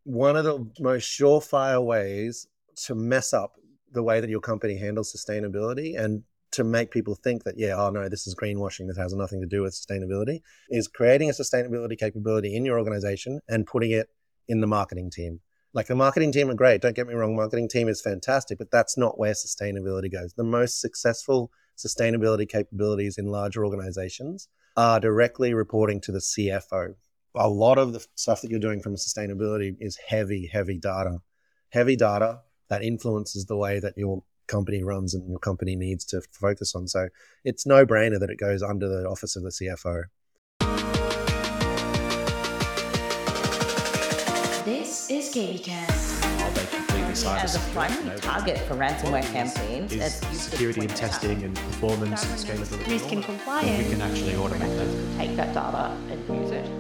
one of the most surefire ways to mess up the way that your company handles sustainability and to make people think that, yeah, oh no, this is greenwashing, this has nothing to do with sustainability, is creating a sustainability capability in your organization and putting it in the marketing team. Like the marketing team are great, don't get me wrong, marketing team is fantastic, but that's not where sustainability goes. The most successful sustainability capabilities in larger organizations are directly reporting to the CFO. A lot of the stuff that you're doing from sustainability is heavy data that influences the way that your company runs and your company needs to focus on. So it's no brainer that it goes under the office of the CFO. This is KBcast. As a primary target for ransomware campaigns, is security and testing and performance and scalability. Risk and compliance. We can actually automate that. take that data and use it.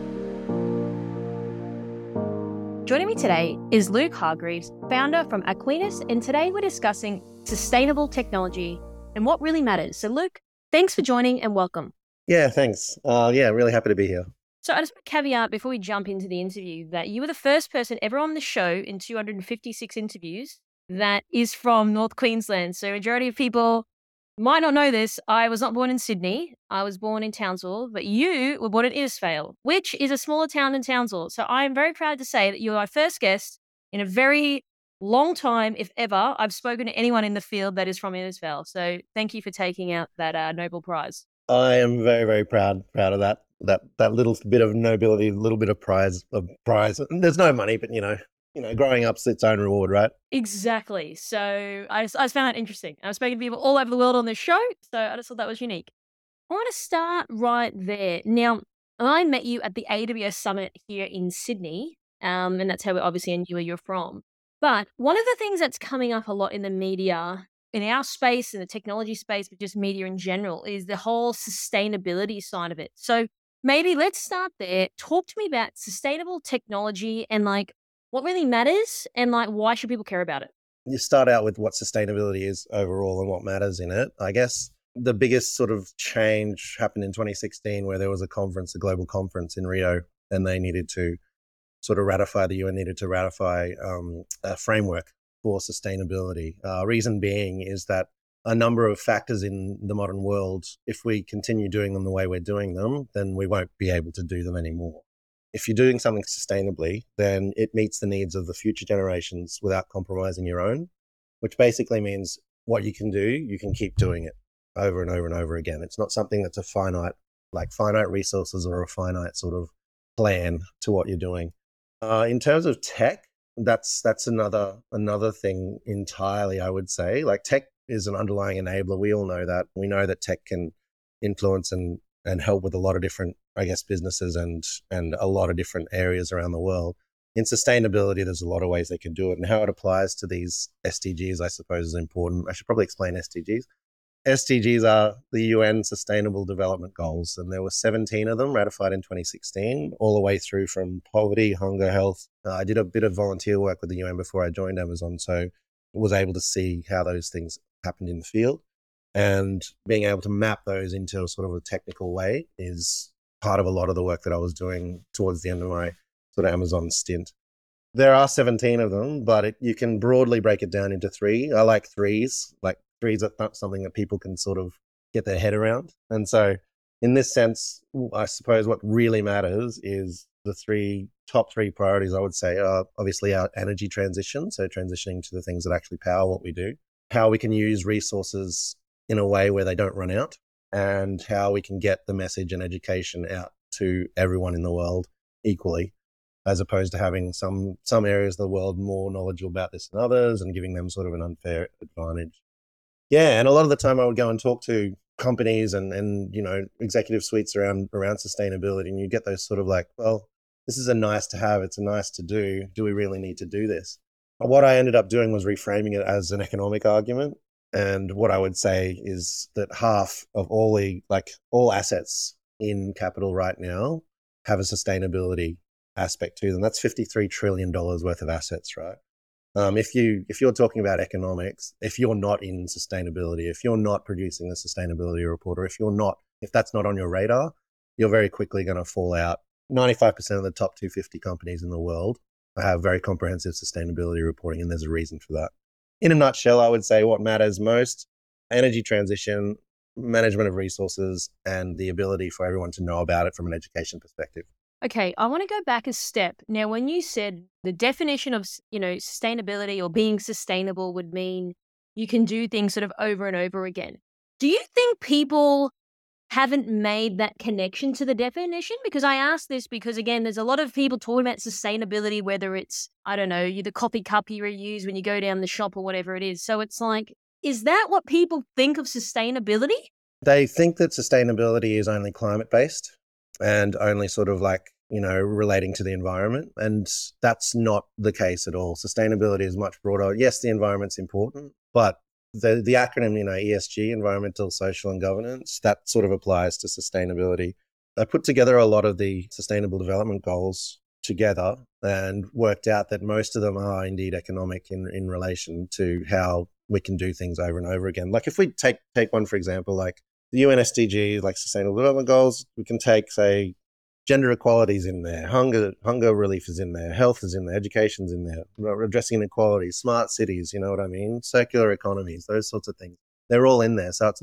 Joining me today is Luke Hargreaves, founder from Aquinas, and today we're discussing sustainable technology and what really matters. So Luke, thanks for joining and welcome. Yeah, thanks. Really happy to be here. So I just want to caveat before we jump into the interview that you were the first person ever on the show in 256 interviews that is from North Queensland. So majority of people might not know this. I was not born in Sydney. I was born in Townsville, but you were born in Innisfail, which is a smaller town than Townsville. So I am very proud to say that you are my first guest in a very long time, if ever, I've spoken to anyone in the field that is from Innisfail. So thank you for taking out that Nobel Prize. I am very, very proud of that little bit of nobility, little bit of prize. There's no money, but you know, growing up's its own reward, right? Exactly. So I just found that interesting. I've spoken to people all over the world on this show, so I just thought that was unique. I want to start right there. Now, I met you at the AWS Summit here in Sydney, and that's how we obviously knew where you're from. But one of the things that's coming up a lot in the media, in our space, in the technology space, but just media in general, is the whole sustainability side of it. So maybe let's start there. Talk to me about sustainable technology and like what really matters and like why should people care about it? You start out with what sustainability is overall and what matters in it. I guess the biggest sort of change happened in 2016 where there was a global conference in Rio, and they needed to sort of the UN needed to ratify a framework for sustainability. Reason being is that a number of factors in the modern world, if we continue doing them the way we're doing them, then we won't be able to do them anymore. If you're doing something sustainably, then it meets the needs of the future generations without compromising your own, which basically means what you can do, you can keep doing it over and over and over again. It's not something that's a finite resources or a finite sort of plan to what you're doing. In terms of tech, that's another thing entirely, I would say. Like tech is an underlying enabler. We all know that. We know that tech can influence and help with a lot of different, I guess, businesses and a lot of different areas around the world. In sustainability, there's a lot of ways they can do it, and how it applies to these SDGs, I suppose, is important. I should probably explain SDGs. SDGs are the UN Sustainable Development Goals, and there were 17 of them ratified in 2016, all the way through from poverty, hunger, health. I did a bit of volunteer work with the UN before I joined Amazon, so was able to see how those things happened in the field. And being able to map those into a sort of a technical way is part of a lot of the work that I was doing towards the end of my sort of Amazon stint. There are 17 of them, but you can broadly break it down into three. I like threes. Like threes are not something that people can sort of get their head around. And so in this sense, I suppose what really matters is the top three priorities, I would say, are obviously our energy transition. So transitioning to the things that actually power what we do, how we can use resources in a way where they don't run out, and how we can get the message and education out to everyone in the world equally, as opposed to having some areas of the world more knowledgeable about this than others and giving them sort of an unfair advantage. Yeah, and a lot of the time I would go and talk to companies and executive suites around sustainability, and you get those sort of like, well, this is a nice to have, it's a nice to do. Do we really need to do this? What I ended up doing was reframing it as an economic argument. And what I would say is that half of all assets in capital right now have a sustainability aspect to them. That's $53 trillion worth of assets, right? If you're talking about economics, if you're not in sustainability, if you're not producing a sustainability report, or if that's not on your radar, you're very quickly going to fall out. 95% of the top 250 companies in the world have very comprehensive sustainability reporting, and there's a reason for that. In a nutshell, I would say what matters most: energy transition, management of resources, and the ability for everyone to know about it from an education perspective. Okay, I want to go back a step. Now, when you said the definition of, sustainability or being sustainable would mean you can do things sort of over and over again. Do you think people haven't made that connection to the definition? Because I ask this because, again, there's a lot of people talking about sustainability, whether it's, I don't know, the coffee cup you reuse when you go down the shop or whatever it is. So it's like, is that what people think of sustainability? They think that sustainability is only climate-based and only sort of like, relating to the environment. And that's not the case at all. Sustainability is much broader. Yes, the environment's important, but the acronym, ESG, environmental, social, and governance, that sort of applies to sustainability. I put together a lot of the sustainable development goals together and worked out that most of them are indeed economic in relation to how we can do things over and over again. Like if we take one, for example, like the UN SDGs, like sustainable development goals, we can take, say, gender equality is in there, hunger relief is in there, health is in there, education's in there, addressing inequality, smart cities, you know what I mean? Circular economies, those sorts of things. They're all in there. So it's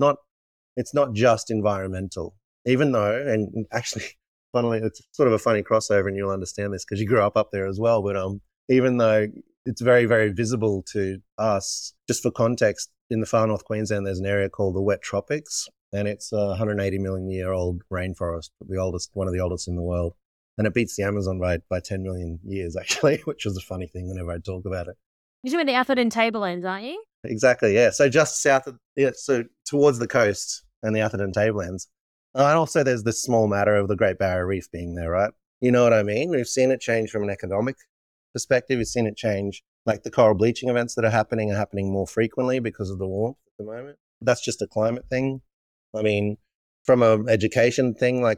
not just environmental, even though, and actually, funnily, it's sort of a funny crossover, and you'll understand this because you grew up there as well. But even though it's very, very visible to us, just for context, in the far north Queensland, there's an area called the Wet Tropics. And it's a 180 million year old rainforest, one of the oldest in the world. And it beats the Amazon by 10 million years, actually, which was a funny thing whenever I talk about it. You're talking about the Atherton Tablelands, aren't you? Exactly, yeah. So just south of, so towards the coast and the Atherton Tablelands. And also there's this small matter of the Great Barrier Reef being there, right? You know what I mean? We've seen it change from an economic perspective. We've seen it change, like the coral bleaching events that are happening more frequently because of the warmth at the moment. That's just a climate thing. I mean, from an education thing, like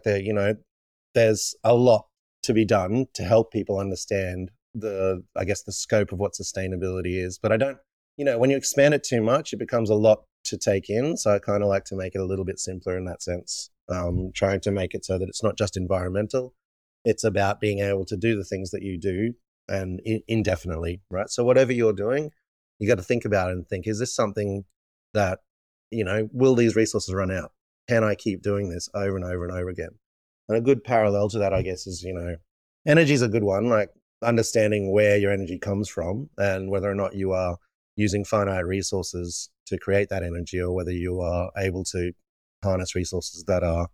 there's a lot to be done to help people understand the scope of what sustainability is. But I don't, when you expand it too much, it becomes a lot to take in. So I kind of like to make it a little bit simpler in that sense, trying to make it so that it's not just environmental. It's about being able to do the things that you do and indefinitely, right? So whatever you're doing, you got to think about it and think, is this something that, will these resources run out? Can I keep doing this over and over and over again? And a good parallel to that, I guess, is, energy is a good one, like understanding where your energy comes from and whether or not you are using finite resources to create that energy or whether you are able to harness resources that are,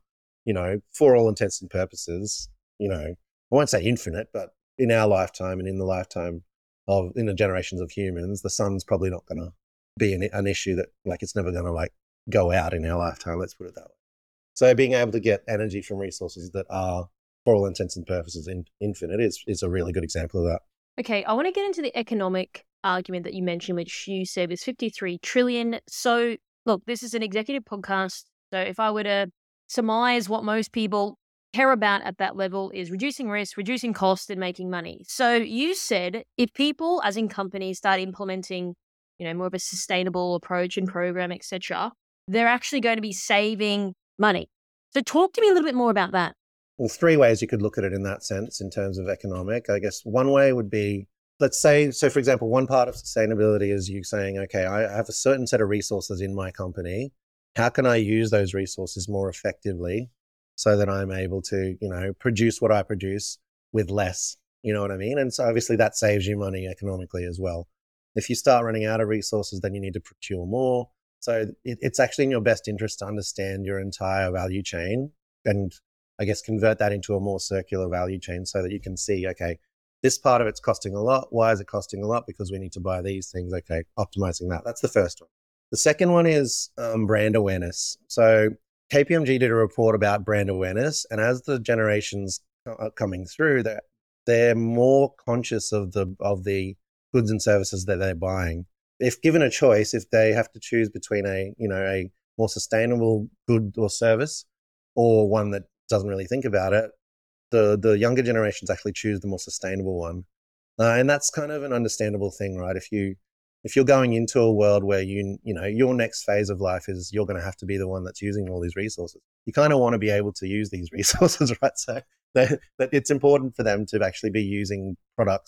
for all intents and purposes, I won't say infinite, but in our lifetime and in the lifetime in the generations of humans, the sun's probably not going to be an issue that it's never going to go out in our lifetime. Let's put it that way. So being able to get energy from resources that are, for all intents and purposes, infinite is a really good example of that. Okay, I want to get into the economic argument that you mentioned, which you said was 53 trillion. So look, this is an executive podcast. So if I were to surmise what most people care about at that level is reducing risk, reducing cost, and making money. So you said if people, as in companies, start implementing more of a sustainable approach and program, etc., they're actually going to be saving money. So talk to me a little bit more about that. Well, three ways you could look at it in that sense in terms of economic. I guess one way would be, let's say, so for example, one part of sustainability is you saying, okay, I have a certain set of resources in my company. How can I use those resources more effectively so that I'm able to, produce what I produce with less? You know what I mean? And so obviously that saves you money economically as well. If you start running out of resources, then you need to procure more. So it's actually in your best interest to understand your entire value chain and I guess convert that into a more circular value chain so that you can see, okay, this part of it's costing a lot. Why is it costing a lot? Because we need to buy these things. Okay, optimizing that. That's the first one. The second one is brand awareness. So KPMG did a report about brand awareness, and as the generations are coming through, they're more conscious of the goods and services that they're buying. If given a choice, if they have to choose between a more sustainable good or service or one that doesn't really think about it, the younger generations actually choose the more sustainable one. And that's kind of an understandable thing, right? If you're going into a world where your next phase of life is you're going to have to be the one that's using all these resources, you kind of want to be able to use these resources, right? So that it's important for them to actually be using products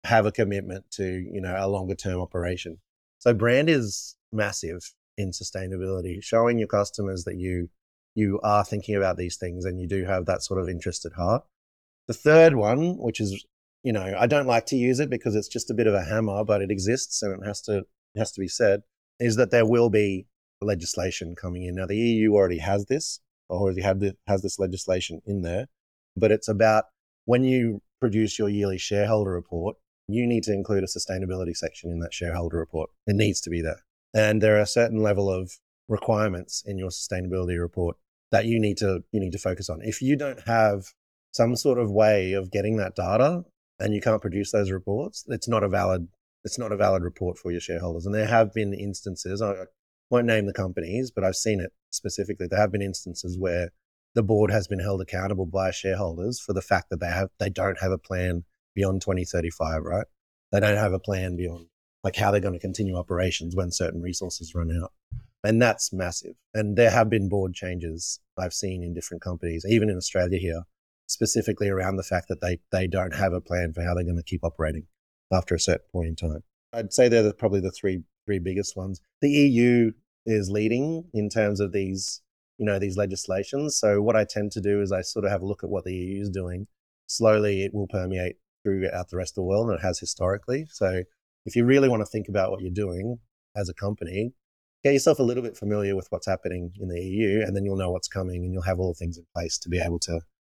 have a commitment to, a longer term operation. So brand is massive in sustainability, showing your customers that you are thinking about these things and you do have that sort of interest at heart. The third one, which is, I don't like to use it because it's just a bit of a hammer, but it exists and it has to be said, is that there will be legislation coming in. Now, the EU already has this, or already has this legislation in there, but it's about when you produce your yearly shareholder report, you need to include a sustainability section in that shareholder report. It needs to be there. And there are a certain level of requirements in your sustainability report that you need to focus on. If you don't have some sort of way of getting that data and you can't produce those reports, it's not a valid report for your shareholders. And there have been instances, I won't name the companies, but I've seen it specifically. There have been instances where the board has been held accountable by shareholders for the fact that they don't have a plan beyond 2035, right? They don't have a plan beyond like how they're going to continue operations when certain resources run out. And that's massive. And there have been board changes I've seen in different companies, even in Australia here, specifically around the fact that they don't have a plan for how they're going to keep operating after a certain point in time. I'd say they're probably the three biggest ones. The EU is leading in terms of these legislations. So what I tend to do is I sort of have a look at what the EU is doing. Slowly, it will permeate throughout the rest of the world, and it has historically. So if you really want to think about what you're doing as a company, get yourself a little bit familiar with what's happening in the EU, and then you'll know what's coming, and you'll have all the things in place to be able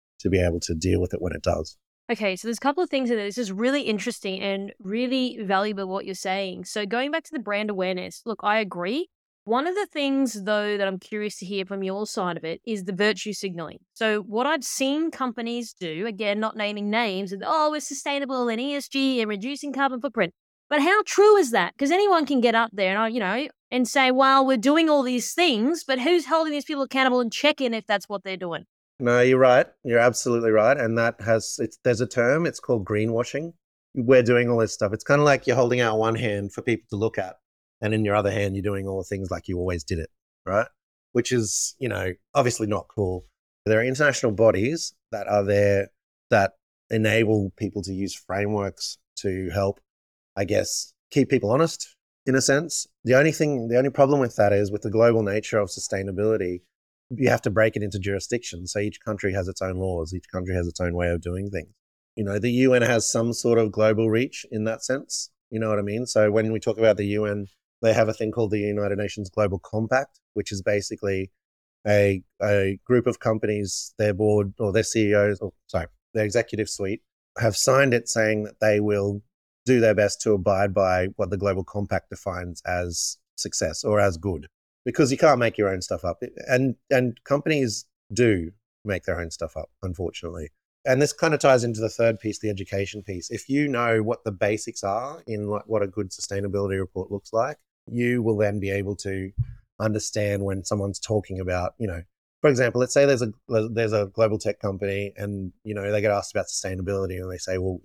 to deal with it when it does. Okay, so there's a couple of things in there. This is really interesting and really valuable what you're saying. So going back to the brand awareness, look, I agree. One of the things, though, that I'm curious to hear from your side of it is the virtue signaling. So what I've seen companies do, again, not naming names, and we're sustainable and ESG and reducing carbon footprint. But how true is that? Because anyone can get up there and say, well, we're doing all these things, but who's holding these people accountable and checking if that's what they're doing? No, you're right. You're absolutely right. And there's a term, it's called greenwashing. We're doing all this stuff. It's kind of like you're holding out one hand for people to look at, and in your other hand, you're doing all the things like you always did it, right? Which is, obviously not cool. There are international bodies that are there that enable people to use frameworks to help, I guess, keep people honest in a sense. The only problem with that is with the global nature of sustainability, you have to break it into jurisdictions. So each country has its own laws. Each country has its own way of doing things. The UN has some sort of global reach in that sense. You know what I mean? So when we talk about the UN, they have a thing called the United Nations Global Compact, which is basically a group of companies, their board or their CEOs, their executive suite have signed it saying that they will do their best to abide by what the Global Compact defines as success or as good. Because you can't make your own stuff up. And companies do make their own stuff up, unfortunately. And this kind of ties into the third piece, the education piece. If you know what the basics are in what a good sustainability report looks like, you will then be able to understand when someone's talking about, for example, let's say there's a global tech company and, they get asked about sustainability and they say, well,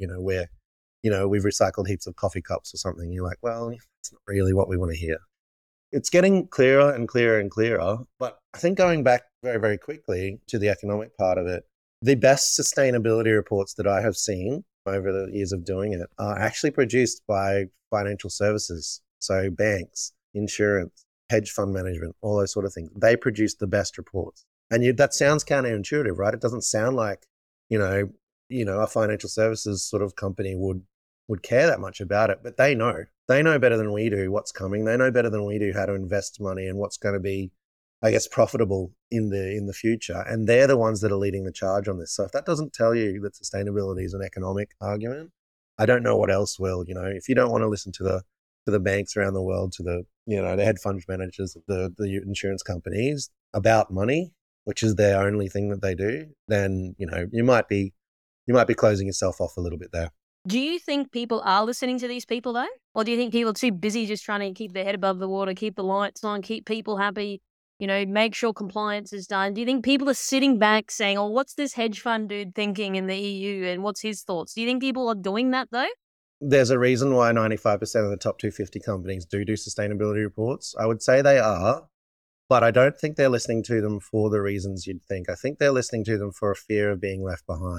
we've recycled heaps of coffee cups or something. You're like, well, that's not really what we want to hear. It's getting clearer and clearer and clearer. But I think going back very, very quickly to the economic part of it, the best sustainability reports that I have seen over the years of doing it are actually produced by financial services. So banks, insurance, hedge fund management, all those sort of things. They produce the best reports. And that sounds counterintuitive, right? It doesn't sound like, a financial services sort of company would care that much about it, but they know. They know better than we do what's coming. They know better than we do how to invest money and what's going to be, I guess, profitable in the future. And they're the ones that are leading the charge on this. So if that doesn't tell you that sustainability is an economic argument, I don't know what else will. If you don't want to listen to the banks around the world, to the the hedge fund managers, the insurance companies about money, which is their only thing that they do, then you might be closing yourself off a little bit there. Do you think people are listening to these people though? Or do you think people are too busy just trying to keep their head above the water, keep the lights on, keep people happy, make sure compliance is done? Do you think people are sitting back saying, oh, what's this hedge fund dude thinking in the EU and what's his thoughts? Do you think people are doing that though? There's a reason why 95% of the top 250 companies do sustainability reports. I would say they are, but I don't think they're listening to them for the reasons you'd think. I think they're listening to them for a fear of being left behind.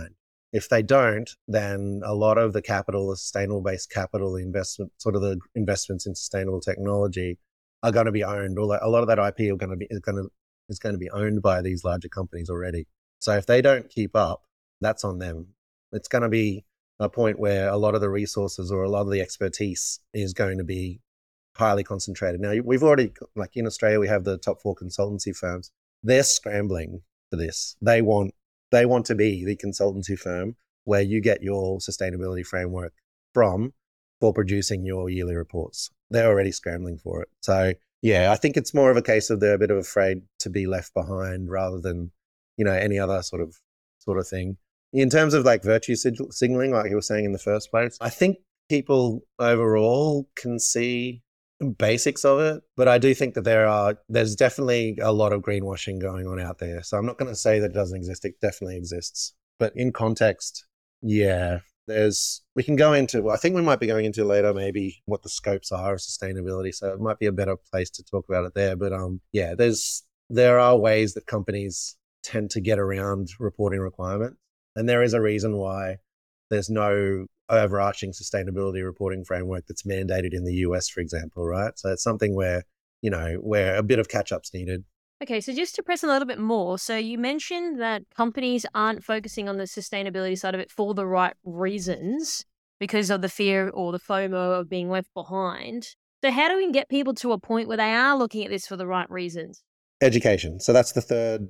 If they don't, then a lot of the capital, the sustainable based capital investment, sort of the investments in sustainable technology are going to be owned, or a lot of that IP is going to be owned by these larger companies already. So if they don't keep up, that's on them. It's going to be a point where a lot of the resources or a lot of the expertise is going to be highly concentrated. Now, we've already, like in Australia, we have the top 4 consultancy firms. They're scrambling for this. They want to be the consultancy firm where you get your sustainability framework from for producing your yearly reports. They're already scrambling for it. So yeah, I think it's more of a case of they're a bit of afraid to be left behind rather than, any other sort of thing. In terms of like virtue signaling, like you were saying in the first place, I think people overall can see basics of it, but I do think that there's definitely a lot of greenwashing going on out there. So I'm not going to say that it doesn't exist. It definitely exists. But in context, yeah, we can go into, I think we might be going into later maybe what the scopes are of sustainability. So it might be a better place to talk about it there. But yeah, there are ways that companies tend to get around reporting requirements. And there is a reason why there's no overarching sustainability reporting framework that's mandated in the US, for example, right? So it's something where a bit of catch-up's needed. Okay, so just to press a little bit more, so you mentioned that companies aren't focusing on the sustainability side of it for the right reasons because of the fear or the FOMO of being left behind. So how do we get people to a point where they are looking at this for the right reasons? Education. So that's the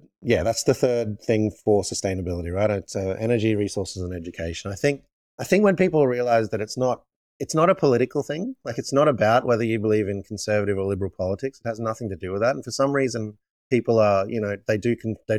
third thing for sustainability, right? It's energy, resources, and education. I think when people realize that it's not a political thing, like it's not about whether you believe in conservative or liberal politics. It has nothing to do with that. And for some reason, people are, they do,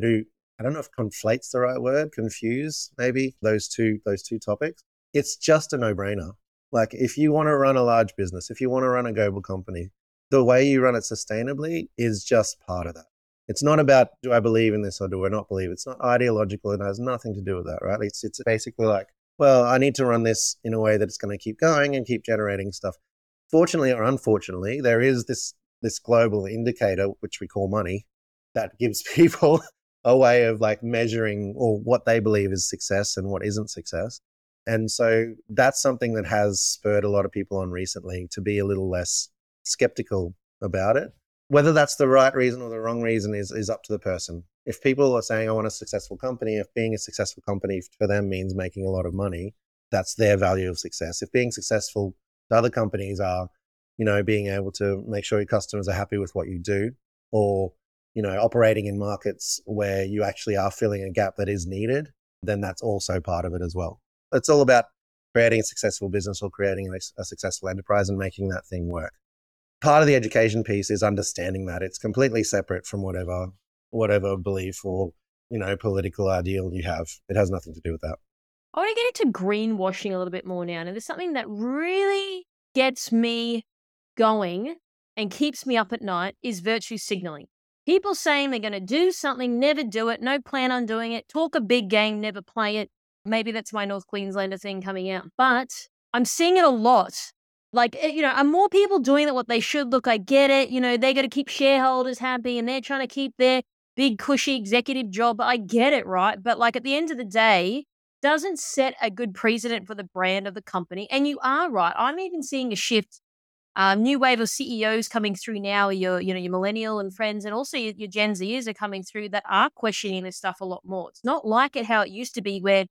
I don't know if conflate's the right word, confuse maybe those two topics. It's just a no-brainer. Like if you want to run a large business, if you want to run a global company, the way you run it sustainably is just part of that. It's not about, do I believe in this or do I not believe? It's not ideological. It has nothing to do with that, right? It's basically like, well, I need to run this in a way that it's going to keep going and keep generating stuff. Fortunately or unfortunately, there is this global indicator, which we call money, that gives people a way of like measuring or what they believe is success and what isn't success. And so that's something that has spurred a lot of people on recently to be a little less skeptical about it. Whether that's the right reason or the wrong reason is up to the person. If people are saying, I want a successful company, if being a successful company for them means making a lot of money, that's their value of success. If being successful to other companies are, being able to make sure your customers are happy with what you do, or, operating in markets where you actually are filling a gap that is needed, then that's also part of it as well. It's all about creating a successful business or creating a successful enterprise and making that thing work. Part of the education piece is understanding that it's completely separate from whatever belief or, political ideal you have. It has nothing to do with that. I want to get into greenwashing a little bit more now. Now, there's something that really gets me going and keeps me up at night is virtue signaling. People saying they're going to do something, never do it, no plan on doing it, talk a big game, never play it. Maybe that's my North Queenslander thing coming out. But I'm seeing it a lot. Like, are more people doing it what they should? Look, I get it. They got to keep shareholders happy and they're trying to keep their big, cushy executive job. I get it, right? But like at the end of the day, doesn't set a good precedent for the brand of the company. And you are right. I'm even seeing a shift. New wave of CEOs coming through now. Your millennial and friends, and also your Gen Zers are coming through that are questioning this stuff a lot more. It's not like how it used to be where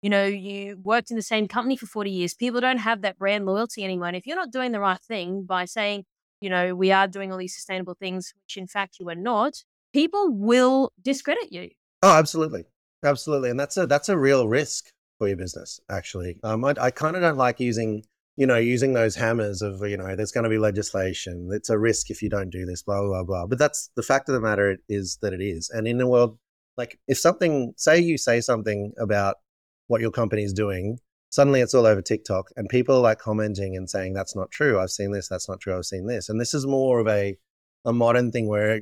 you worked in the same company for 40 years. People don't have that brand loyalty anymore. And if you're not doing the right thing by saying, we are doing all these sustainable things, which in fact you are not, people will discredit you. Oh, absolutely. Absolutely. And that's a real risk for your business, actually. I kind of don't like using those hammers of, there's going to be legislation. It's a risk if you don't do this, blah, blah, blah. But that's the fact of the matter is that it is. And in the world, like if say you say something about what your company is doing, suddenly it's all over TikTok and people are like commenting and saying, that's not true. I've seen this. That's not true. I've seen this. And this is more of a modern thing where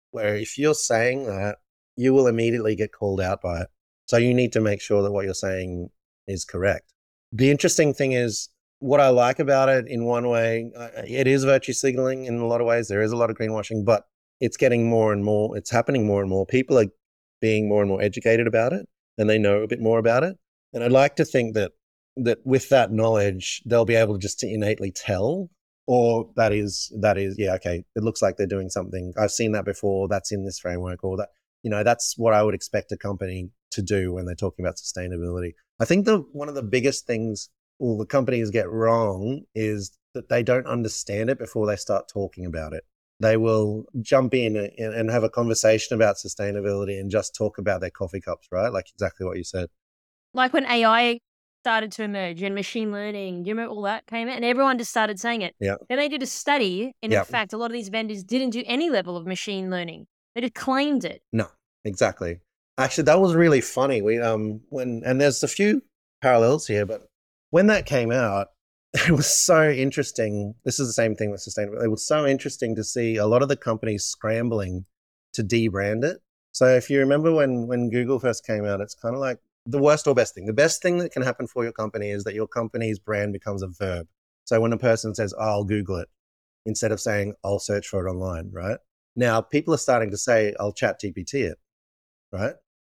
if you're saying that, you will immediately get called out by it. So you need to make sure that what you're saying is correct. The interesting thing is what I like about it in one way, it is virtue signaling in a lot of ways. There is a lot of greenwashing, but it's getting more and more, it's happening more and more. People are being more and more educated about it and they know a bit more about it. And I'd like to think that with that knowledge, they'll be able to just innately tell, or that is, yeah, okay, it looks like they're doing something. I've seen that before. That's in this framework, or that, that's what I would expect a company to do when they're talking about sustainability. I think one of the biggest things all the companies get wrong is that they don't understand it before they start talking about it. They will jump in and have a conversation about sustainability and just talk about their coffee cups, right? Like exactly what you said. Like when AI started to emerge and machine learning, you remember all that came out and everyone just started saying it. Yeah. Then they did a study and in fact, a lot of these vendors didn't do any level of machine learning. They just claimed it. No, exactly. Actually, that was really funny. And there's a few parallels here, but when that came out, it was so interesting. This is the same thing with sustainability. It was so interesting to see a lot of the companies scrambling to debrand it. So if you remember when Google first came out, it's kind of like the worst or best thing. The best thing that can happen for your company is that your company's brand becomes a verb. So when a person says, oh, I'll Google it, instead of saying, I'll search for it online, right? Now, people are starting to say, I'll chat GPT it, right?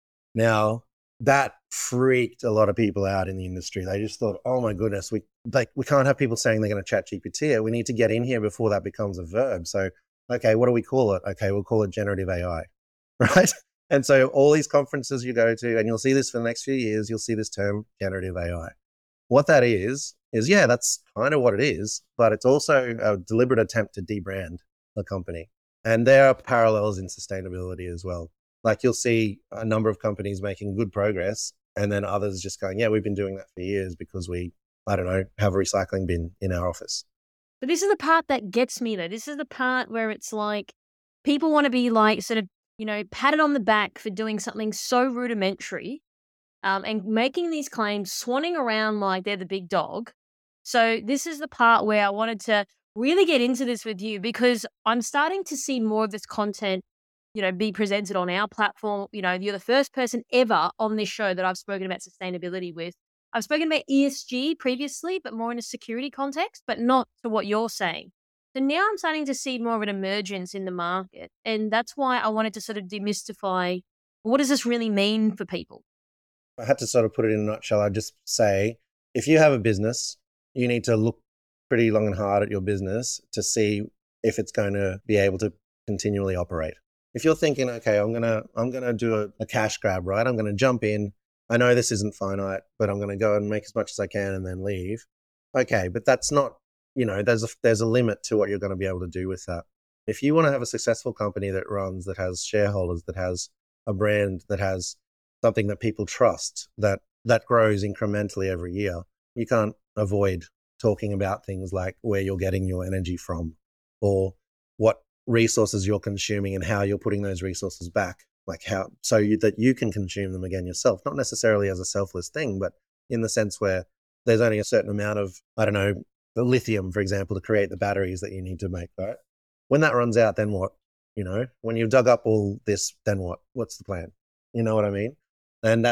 Now, that freaked a lot of people out in the industry. They just thought, oh my goodness, we can't have people saying they're going to chat GPT it. We need to get in here before that becomes a verb. So, okay, what do we call it? Okay, we'll call it generative AI, right? And so all these conferences you go to, and you'll see this for the next few years, you'll see this term generative AI. What that is, yeah, that's kind of what it is, but it's also a deliberate attempt to debrand a company. And there are parallels in sustainability as well. Like you'll see a number of companies making good progress and then others just going, yeah, we've been doing that for years because we, I don't know, have a recycling bin in our office. But this is the part that gets me though. This is the part where it's like people want to be like sort of, patted on the back for doing something so rudimentary and making these claims, swanning around like they're the big dog. So this is the part where I wanted to really get into this with you because I'm starting to see more of this content be presented on our platform. You're the first person ever on this show that I've spoken about sustainability with. I've spoken about ESG previously, but more in a security context, but not to what you're saying. So now I'm starting to see more of an emergence in the market. And that's why I wanted to sort of demystify, what does this really mean for people? I had to sort of put it in a nutshell. I'd just say, if you have a business, you need to look pretty long and hard at your business to see if it's going to be able to continually operate. If you're thinking, okay, I'm gonna do a cash grab, right? I'm gonna jump in. I know this isn't finite, but I'm gonna go and make as much as I can and then leave. Okay, but that's not, there's a limit to what you're going to be able to do with that. If you want to have a successful company that runs, that has shareholders, that has a brand, that has something that people trust, that grows incrementally every year, you can't avoid talking about things like where you're getting your energy from or what resources you're consuming and how you're putting those resources back, like how, that you can consume them again yourself, not necessarily as a selfless thing, but in the sense where there's only a certain amount of, I don't know, the lithium, for example, to create the batteries that you need to make, right? When that runs out, then what? When you've dug up all this, then what? What's the plan? You know what I mean? And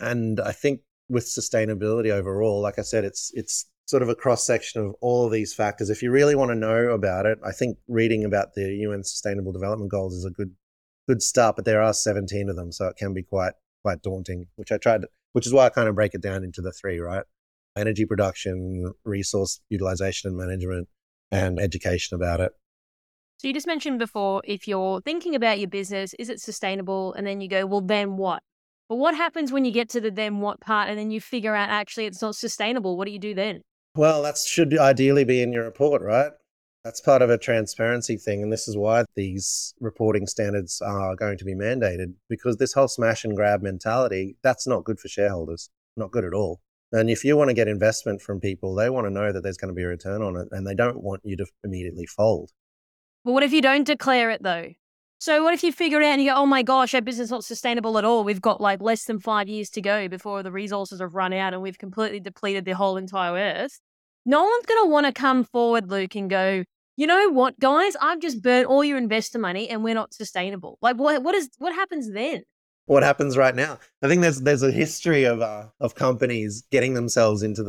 I think with sustainability overall, like I said, it's sort of a cross-section of all of these factors. If you really want to know about it, I think reading about the UN Sustainable Development Goals is a good start, but there are 17 of them, so it can be quite daunting, which is why I kind of break it down into the three, right? Energy production, resource utilization and management, and education about it. So you just mentioned before, if you're thinking about your business, is it sustainable? And then you go, well, then what? But what happens when you get to the then what part and then you figure out actually it's not sustainable? What do you do then? Well, that should ideally be in your report, right? That's part of a transparency thing. And this is why these reporting standards are going to be mandated, because this whole smash and grab mentality, that's not good for shareholders, not good at all. And if you want to get investment from people, they want to know that there's going to be a return on it and they don't want you to immediately fold. But what if you don't declare it though? So what if you figure it out and you go, oh my gosh, our business is not sustainable at all. We've got like less than 5 years to go before the resources have run out and we've completely depleted the whole entire earth. No one's going to want to come forward, Luke, and go, you know what, guys, I've just burnt all your investor money and we're not sustainable. Like what happens then? What happens right now? I think there's a history of companies getting themselves into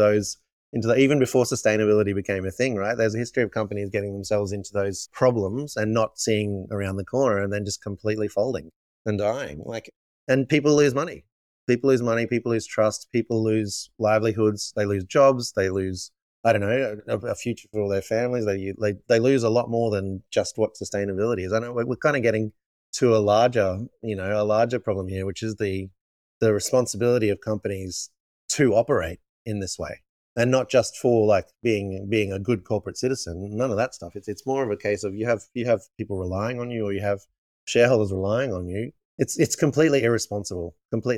even before sustainability became a thing, right? There's a history of companies getting themselves into those problems and not seeing around the corner and then just completely folding and dying. And people lose money. People lose money, people lose trust, people lose livelihoods, they lose jobs, they lose, I don't know, a future for all their families. They lose a lot more than just what sustainability is. I know we're kind of getting to a larger problem here, which is the responsibility of companies to operate in this way, and not just for like being a good corporate citizen. None of that stuff. It's more of a case of you have people relying on you, or you have shareholders relying on you. It's completely irresponsible.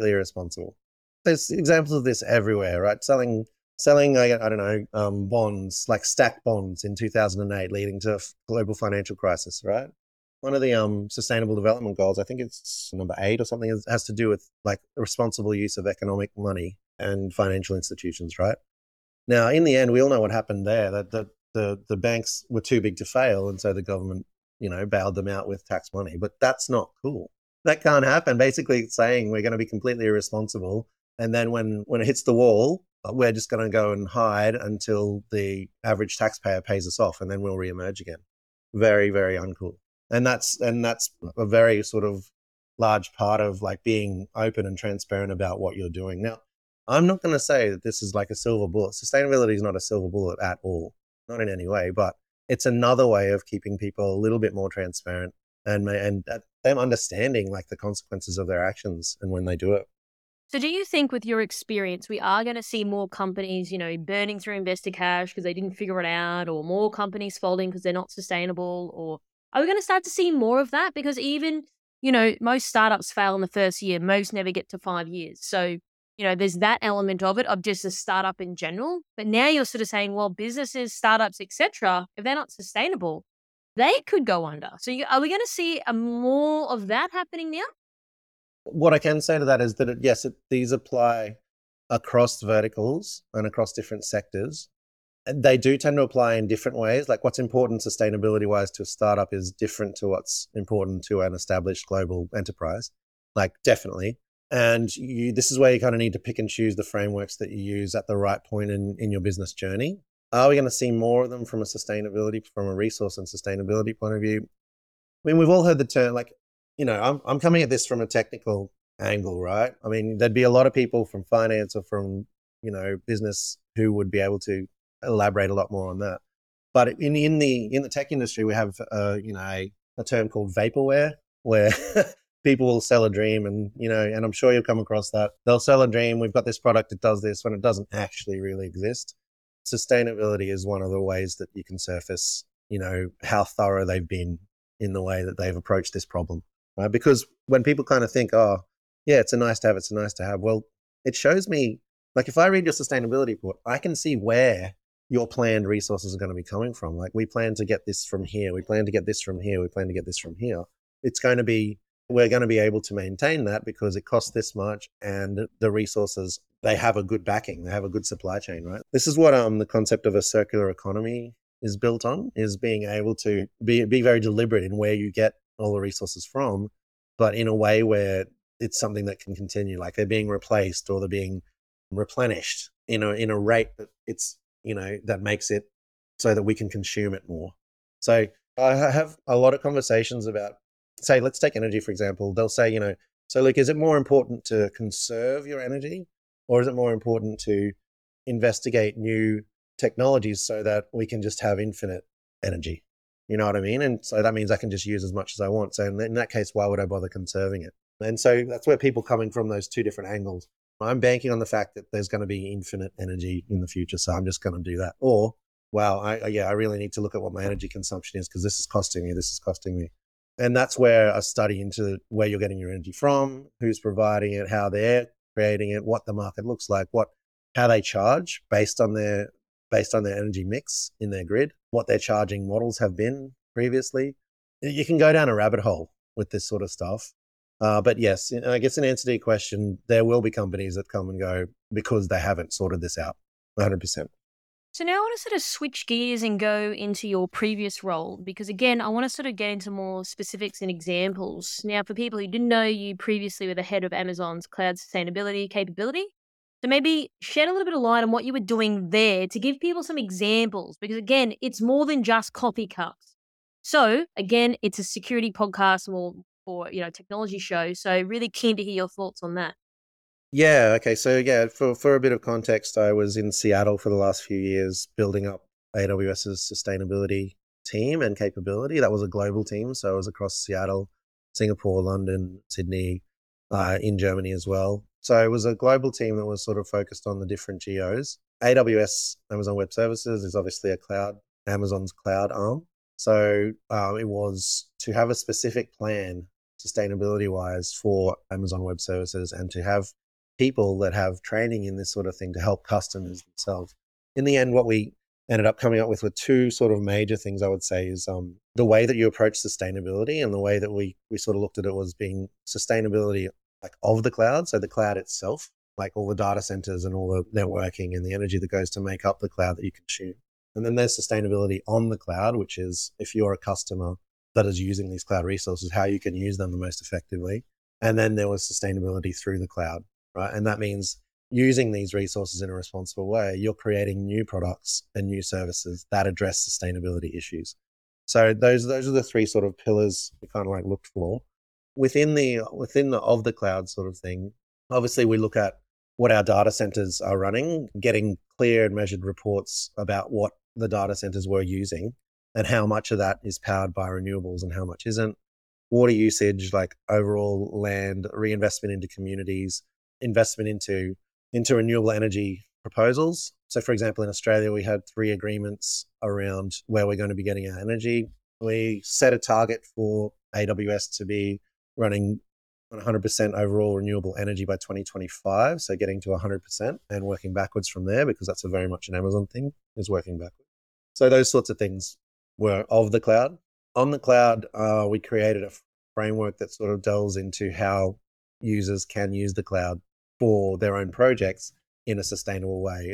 There's examples of this everywhere, right? Selling I don't know, bonds, like stacked bonds in 2008, leading to a global financial crisis, right? One of the sustainable development goals, I think it's number 8 or something, has to do with like the responsible use of economic money and financial institutions, right? Now, in the end, we all know what happened there, that the banks were too big to fail, and so the government, bailed them out with tax money. But that's not cool. That can't happen. Basically, it's saying we're going to be completely irresponsible, and then when it hits the wall, we're just going to go and hide until the average taxpayer pays us off, and then we'll reemerge again. Very, very uncool. And that's a very sort of large part of like being open and transparent about what you're doing. Now, I'm not going to say that this is like a silver bullet. Sustainability is not a silver bullet at all, not in any way, but it's another way of keeping people a little bit more transparent and them understanding like the consequences of their actions and when they do it. So do you think with your experience, we are going to see more companies, burning through investor cash because they didn't figure it out, or more companies folding because they're not sustainable? Or are we going to start to see more of that? Because even, most startups fail in the first year. Most never get to 5 years. So, there's that element of it, of just a startup in general. But now you're sort of saying, well, businesses, startups, etc., if they're not sustainable, they could go under. So are we going to see more of that happening now? What I can say to that is that, these apply across verticals and across different sectors. And they do tend to apply in different ways. Like what's important sustainability-wise to a startup is different to what's important to an established global enterprise. Like definitely. And this is where you kind of need to pick and choose the frameworks that you use at the right point in your business journey. Are we going to see more of them from a resource and sustainability point of view? I mean, we've all heard the term, like, I'm coming at this from a technical angle, right? I mean, there'd be a lot of people from finance or from, business who would be able to elaborate a lot more on that. But in the tech industry, we have, a term called vaporware, where people will sell a dream and I'm sure you'll come across that. They'll sell a dream. We've got this product that does this when it doesn't actually really exist. Sustainability is one of the ways that you can surface, how thorough they've been in the way that they've approached this problem, right? Because when people kind of think, oh, yeah, it's a nice to have. Well, it shows me, like if I read your sustainability report, I can see where your planned resources are going to be coming from. Like we plan to get this from here. We plan to get this from here. We plan to get this from here. We're going to be able to maintain that because it costs this much and the resources, they have a good backing. They have a good supply chain, right? This is what the concept of a circular economy is built on, is being able to be very deliberate in where you get all the resources from, but in a way where it's something that can continue, like they're being replaced or they're being replenished in a rate that it's, that makes it so that we can consume it more. So I have a lot of conversations about, say, let's take energy, for example. They'll say, so Luke, is it more important to conserve your energy or is it more important to investigate new technologies so that we can just have infinite energy? You know what I mean? And so that means I can just use as much as I want. So in that case, why would I bother conserving it? And so that's where people coming from those two different angles. I'm banking on the fact that there's going to be infinite energy in the future. So I'm just going to do that. Or, wow, I really need to look at what my energy consumption is because this is costing me. And that's where a study into where you're getting your energy from, who's providing it, how they're creating it, what the market looks like, how they charge based on their energy mix in their grid, what their charging models have been previously. You can go down a rabbit hole with this sort of stuff. But yes, I guess in answer to your question, there will be companies that come and go because they haven't sorted this out 100%. So now I want to sort of switch gears and go into your previous role, because again, I want to sort of get into more specifics and examples. Now, for people who didn't know, you previously were the head of Amazon's cloud sustainability capability. So maybe shed a little bit of light on what you were doing there to give people some examples, because again, it's more than just coffee cups. So again, it's a security podcast or technology show. So really keen to hear your thoughts on that. Yeah. Okay. So yeah, for a bit of context, I was in Seattle for the last few years building up AWS's sustainability team and capability. That was a global team. So I was across Seattle, Singapore, London, Sydney, in Germany as well. So it was a global team that was sort of focused on the different geos. AWS, Amazon Web Services, is obviously a cloud, Amazon's cloud arm. So it was to have a specific plan sustainability wise for Amazon Web Services and to have people that have training in this sort of thing to help customers themselves. In the end, what we ended up coming up with were two sort of major things, I would say, is the way that you approach sustainability, and the way that we sort of looked at it was being sustainability like of the cloud. So the cloud itself, like all the data centers and all the networking and the energy that goes to make up the cloud that you consume. And then there's sustainability on the cloud, which is if you're a customer that is using these cloud resources, how you can use them the most effectively. And then there was sustainability through the cloud, right? And that means using these resources in a responsible way, you're creating new products and new services that address sustainability issues. So those are the three sort of pillars we kind of like looked for. Within the of the cloud sort of thing, obviously we look at what our data centers are running, getting clear and measured reports about what the data centers were using and how much of that is powered by renewables and how much isn't. Water usage, like overall land, reinvestment into communities, investment into renewable energy proposals. So, for example, in Australia, we had 3 agreements around where we're going to be getting our energy. We set a target for AWS to be running 100% overall renewable energy by 2025. So getting to 100% and working backwards from there, because that's a very much an Amazon thing, is working backwards. So those sorts of things were of the cloud. On the cloud, we created a framework that sort of delves into how users can use the cloud for their own projects in a sustainable way.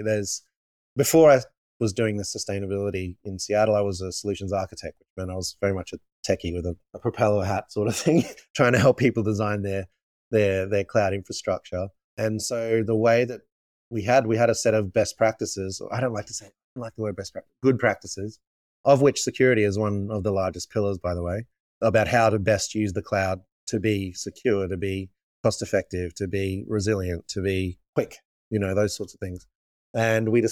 Before I was doing the sustainability in Seattle, I was a solutions architect, which meant I was very much a techie with a propeller hat sort of thing, trying to help people design their cloud infrastructure. And so the way that we had a set of best practices. I don't like the word best practice, good practices, of which security is one of the largest pillars, by the way, about how to best use the cloud to be secure, to be cost effective, to be resilient, to be quick, those sorts of things. And we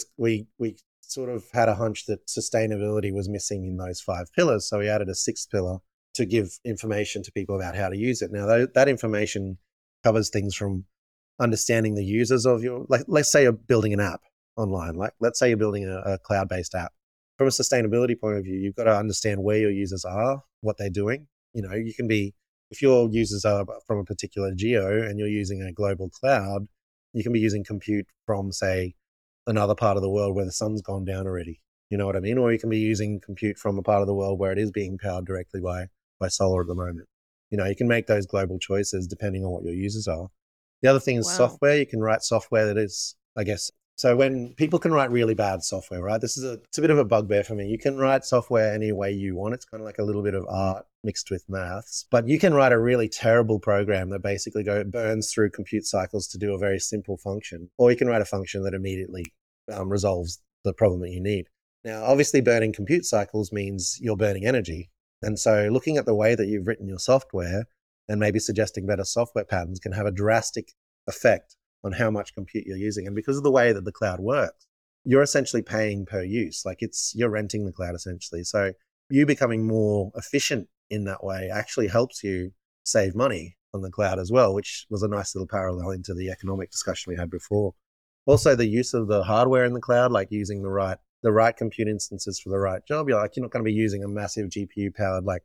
sort of had a hunch that sustainability was missing in those 5 pillars. So we added a 6th pillar to give information to people about how to use it. Now, that information covers things from understanding the users of like, let's say you're building an app online. Like, let's say you're building a cloud-based app. From a sustainability point of view, you've got to understand where your users are, what they're doing. You can be, if your users are from a particular geo and you're using a global cloud, you can be using compute from, say, another part of the world where the sun's gone down already. You know what I mean? Or you can be using compute from a part of the world where it is being powered directly by solar at the moment. You can make those global choices depending on what your users are. The other thing is software. You can write software that is, I guess, so when people can write really bad software, right? It's a bit of a bugbear for me. You can write software any way you want. It's kind of like a little bit of art mixed with maths, but you can write a really terrible program that basically burns through compute cycles to do a very simple function, or you can write a function that immediately resolves the problem that you need. Now, obviously burning compute cycles means you're burning energy. And so looking at the way that you've written your software and maybe suggesting better software patterns can have a drastic effect on how much compute you're using. And because of the way that the cloud works, you're essentially paying per use. Like you're renting the cloud essentially. So you becoming more efficient in that way actually helps you save money on the cloud as well, which was a nice little parallel into the economic discussion we had before. Also, the use of the hardware in the cloud, like using the right compute instances for the right job. You're not going to be using a massive GPU powered like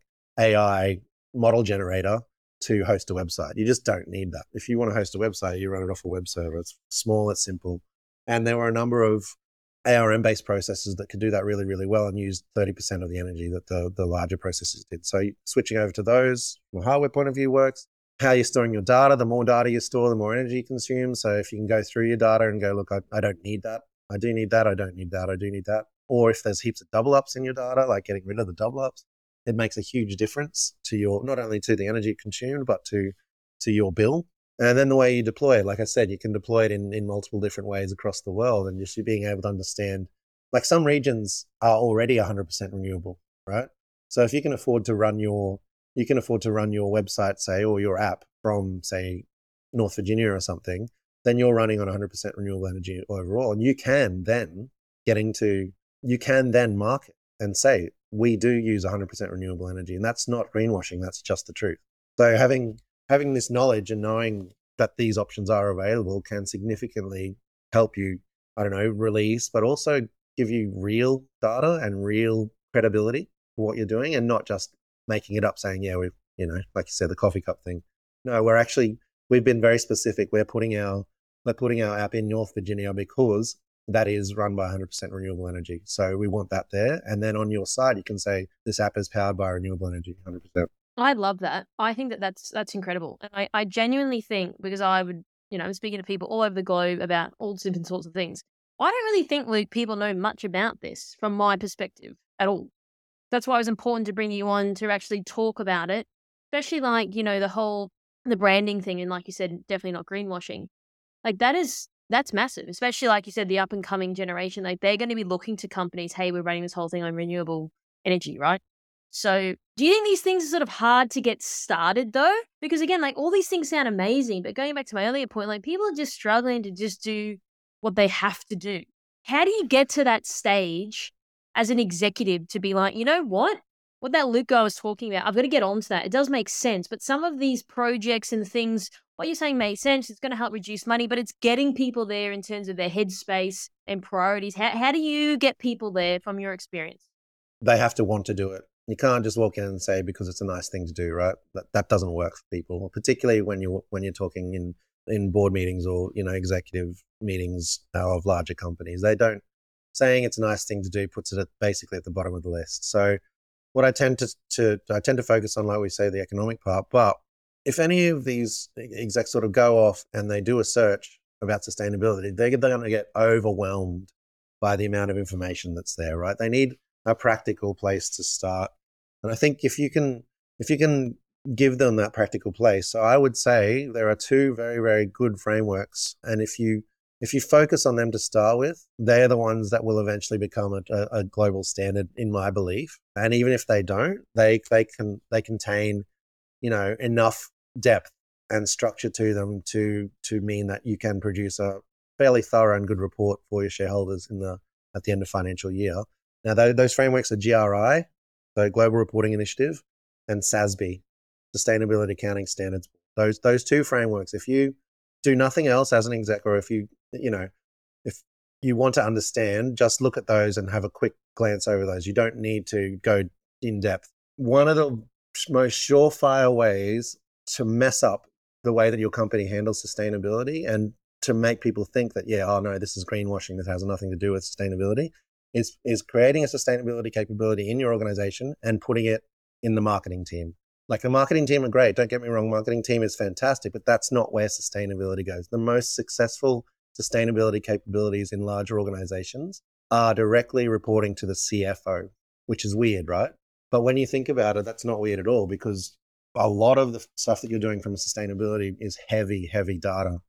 AI model generator to host a website. You just don't need that. If you want to host a website, you run it off a web server. It's small, it's simple. And there were a number of ARM-based processors that could do that really, really well and use 30% of the energy that the larger processors did. So switching over to those from a hardware point of view works. How you're storing your data, the more data you store, the more energy you consume. So if you can go through your data and go, look, I don't need that. I do need that. I don't need that. I do need that. Or if there's heaps of double ups in your data, like getting rid of the double ups, it makes a huge difference to your, not only to the energy consumed, but to your bill. And then the way you deploy it, like I said, you can deploy it in multiple different ways across the world. And just being able to understand, like some regions are already 100% renewable, right? So if you can afford to run your website, say, or your app from, say, North Virginia or something, then you're running on 100% renewable energy overall. And you can then market and say, we do use 100% renewable energy. And that's not greenwashing, that's just the truth. So having this knowledge and knowing that these options are available can significantly help you, release, but also give you real data and real credibility for what you're doing, and not just making it up saying, yeah, we've, like you said, the coffee cup thing. No, we've been very specific. We're putting our app in North Virginia because that is run by 100% renewable energy. So we want that there. And then on your side, you can say this app is powered by renewable energy, 100%. I love that. I think that's incredible. And I genuinely think, because I would, I'm speaking to people all over the globe about all different sorts of things. I don't really think, Luke, people know much about this from my perspective at all. That's why it was important to bring you on to actually talk about it, especially like, the branding thing. And like you said, definitely not greenwashing. Like that's massive, especially like you said, the up and coming generation. Like they're going to be looking to companies, hey, we're running this whole thing on renewable energy, right? So do you think these things are sort of hard to get started though? Because again, like all these things sound amazing, but going back to my earlier point, like people are just struggling to just do what they have to do. How do you get to that stage as an executive to be like, you know what that Luke guy was talking about, I've got to get onto that. It does make sense, but some of these projects and things, what you're saying makes sense. It's going to help reduce money, but it's getting people there in terms of their headspace and priorities. How do you get people there from your experience? They have to want to do it. You can't just walk in and say, because it's a nice thing to do, right? That doesn't work for people, particularly when you're talking in board meetings or, executive meetings of larger companies. Saying it's a nice thing to do puts it basically at the bottom of the list. So what I tend to focus on, like we say, the economic part. But if any of these execs sort of go off and they do a search about sustainability, they're going to get overwhelmed by the amount of information that's there, right? They need a practical place to start. And I think if you can give them that practical place, so I would say there are two very, very good frameworks. And if you focus on them to start with, they're the ones that will eventually become a global standard, in my belief. And even if they don't, they contain, enough depth and structure to them to mean that you can produce a fairly thorough and good report for your shareholders at the end of financial year. Now, those frameworks are GRI, so Global Reporting Initiative, and SASB, Sustainability Accounting Standards. Those two frameworks, if you do nothing else as an exec, or if you want to understand, just look at those and have a quick glance over those. You don't need to go in depth. One of the most surefire ways to mess up the way that your company handles sustainability and to make people think that, this is greenwashing, this has nothing to do with sustainability, is creating a sustainability capability in your organization and putting it in the marketing team. Like the marketing team are great. Don't get me wrong. Marketing team is fantastic, but that's not where sustainability goes. The most successful sustainability capabilities in larger organizations are directly reporting to the CFO, which is weird, right? But when you think about it, that's not weird at all, because a lot of the stuff that you're doing from sustainability is heavy data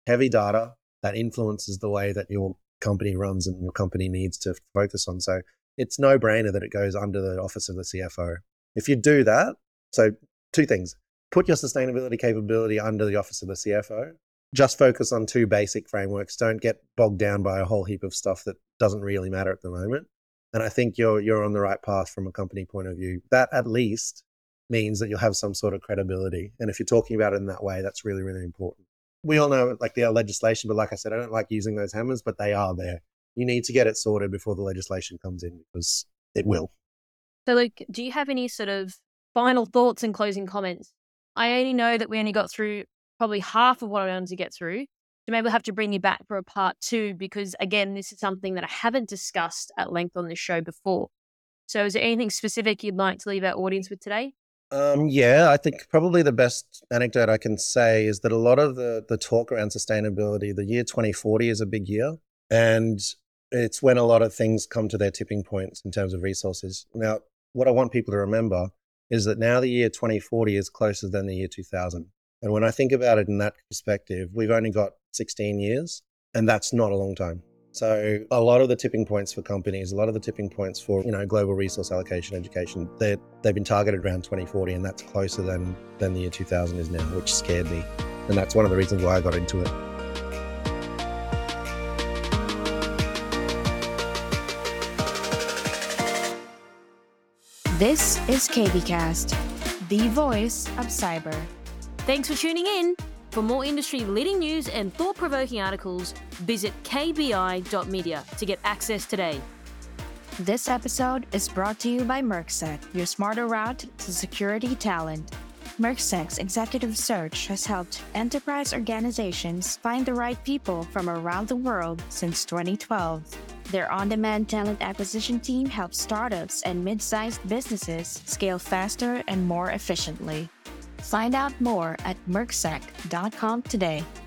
that influences the way that your company runs and your company needs to focus on. So it's no brainer that it goes under the office of the CFO. If you do that, so two things, put your sustainability capability under the office of the CFO, just focus on two basic frameworks. Don't get bogged down by a whole heap of stuff that doesn't really matter at the moment. And I think you're on the right path from a company point of view. That at least means that you'll have some sort of credibility. And if you're talking about it in that way, that's really, really important. We all know like the legislation, but like I said, I don't like using those hammers, but they are there. You need to get it sorted before the legislation comes in, because it will. So Luke, do you have any sort of final thoughts and closing comments? I only know that we only got through probably half of what I wanted to get through. So maybe we'll have to bring you back for a part 2, because again, this is something that I haven't discussed at length on this show before. So is there anything specific you'd like to leave our audience with today? I think probably the best anecdote I can say is that a lot of the talk around sustainability, the year 2040 is a big year, and it's when a lot of things come to their tipping points in terms of resources. Now, what I want people to remember is that now the year 2040 is closer than the year 2000. And when I think about it in that perspective, we've only got 16 years, and that's not a long time. So a lot of the tipping points for companies, a lot of the tipping points for, global resource allocation, education, they've been targeted around 2040, and that's closer than the year 2000 is now, which scared me. And that's one of the reasons why I got into it. This is KBcast, the voice of cyber. Thanks for tuning in. For more industry-leading news and thought-provoking articles, visit kbi.media to get access today. This episode is brought to you by Mercsec, your smarter route to security talent. Mercsec's executive search has helped enterprise organizations find the right people from around the world since 2012. Their on-demand talent acquisition team helps startups and mid-sized businesses scale faster and more efficiently. Find out more at mercsec.com today.